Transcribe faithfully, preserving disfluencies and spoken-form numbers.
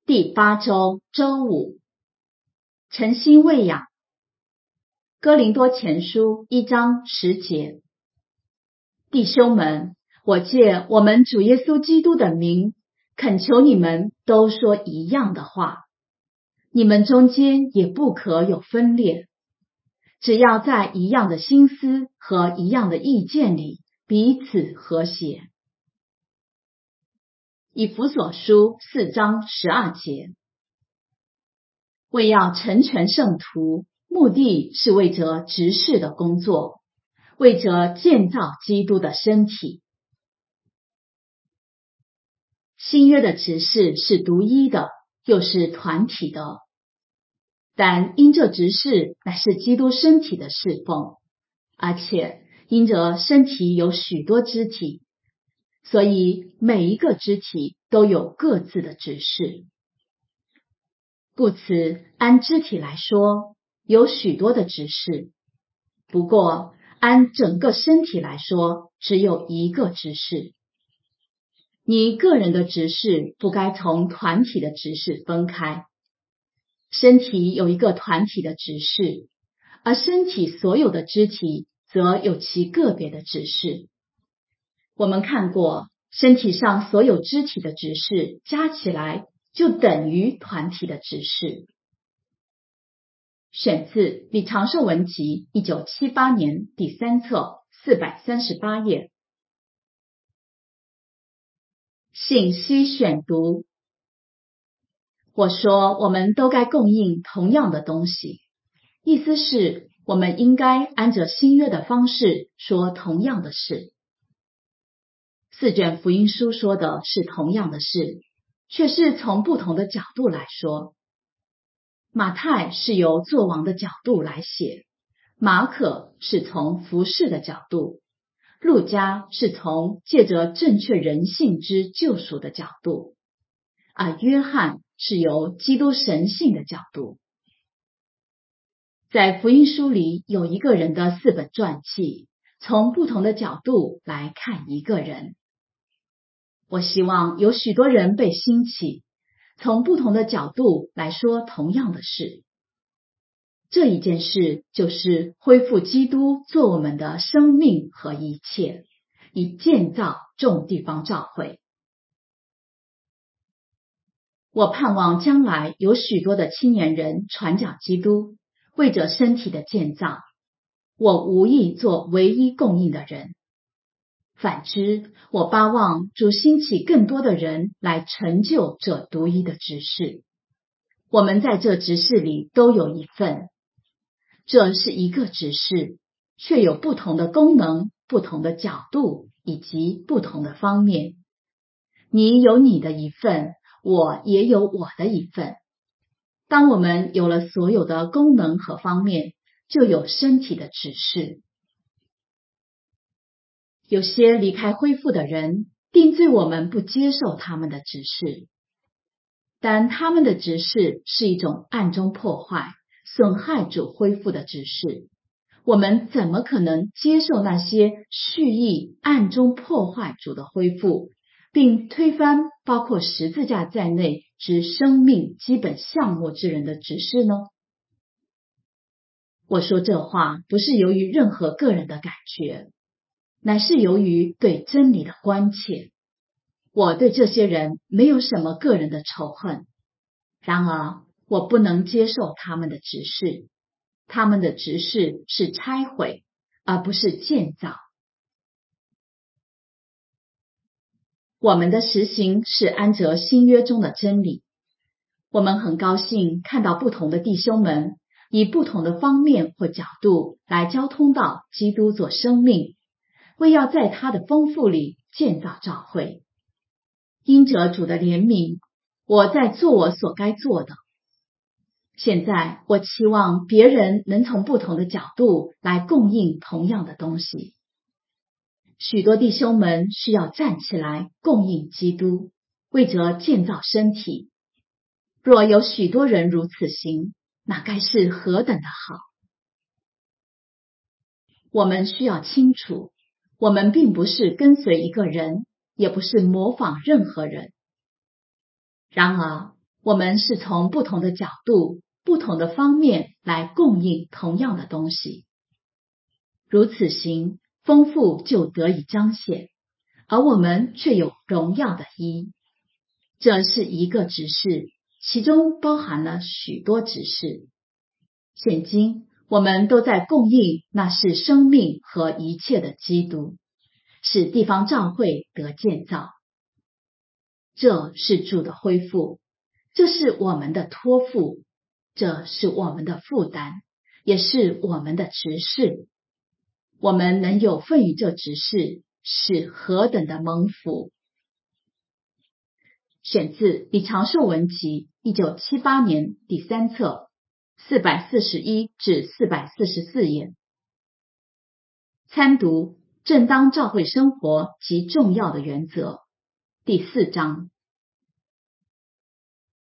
第八周周五，晨星喂养。哥林多前书一章十节，弟兄们，我借我们主耶稣基督的名，恳求你们都说一样的话，你们中间也不可有分裂，只要在一样的心思和一样的意见里彼此和谐。以弗所书四章十二节，为要成全圣徒，目的是为着执事的工作，为着建造基督的身体。新约的执事是独一的，又是团体的，但因这执事乃是基督身体的侍奉，而且因着身体有许多肢体，所以每一个肢体都有各自的执事。故此，按肢体来说，有许多的执事；不过，按整个身体来说，只有一个执事。你个人的执事不该从团体的执事分开。身体有一个团体的执事，而身体所有的肢体则有其个别的执事。我们看过，身体上所有肢体的执事加起来就等于团体的执事。选自《李长寿文集》一九七八年第三册四百三十八页。信息选读。我说我们都该供应同样的东西，意思是我们应该按着新约的方式说同样的事。四卷福音书说的是同样的事，却是从不同的角度来说。马太是由作王的角度来写，马可是从服事的角度，路加是从借着正确人性之救赎的角度，而约翰是由基督神性的角度。在福音书里有一个人的四本传记，从不同的角度来看一个人。我希望有许多人被兴起，从不同的角度来说同样的事。这一件事就是恢复基督做我们的生命和一切，以建造众地方教会。我盼望将来有许多的青年人传讲基督，为着身体的建造。我无意做唯一供应的人。反之，我巴望主兴起更多的人来成就这独一的执事。我们在这执事里都有一份。这是一个执事，却有不同的功能、不同的角度以及不同的方面。你有你的一份，我也有我的一份。当我们有了所有的功能和方面，就有身体的指示。有些离开恢复的人，定罪我们不接受他们的指示，但他们的指示是一种暗中破坏、损害主恢复的指示。我们怎么可能接受那些蓄意暗中破坏主的恢复，并推翻包括十字架在内之生命基本项目之人的指示呢？我说这话不是由于任何个人的感觉，乃是由于对真理的关切。我对这些人没有什么个人的仇恨，然而我不能接受他们的指示。他们的指示是拆毁，而不是建造。我们的实行是安着新约中的真理。我们很高兴看到不同的弟兄们以不同的方面或角度来交通到基督做生命，为要在他的丰富里建造教会。因着主的怜悯，我在做我所该做的。现在我期望别人能从不同的角度来供应同样的东西。许多弟兄们需要站起来供应基督，为着建造身体。若有许多人如此行，那该是何等的好！我们需要清楚，我们并不是跟随一个人，也不是模仿任何人。然而， 我们是从不同的角度、不同的方面来供应同样的东西。如此行，丰富就得以彰显，而我们却有荣耀的一。这是一个执事，其中包含了许多执事。现今我们都在供应那是生命和一切的基督，使地方教会得建造。这是主的恢复，这是我们的托付，这是我们的负担，也是我们的执事。我们能有份于这执事，是何等的蒙福！选自李长寿文集，一九七八年第三册，四百四十一至四百四十四页。参读正当教会生活及重要的原则，第四章。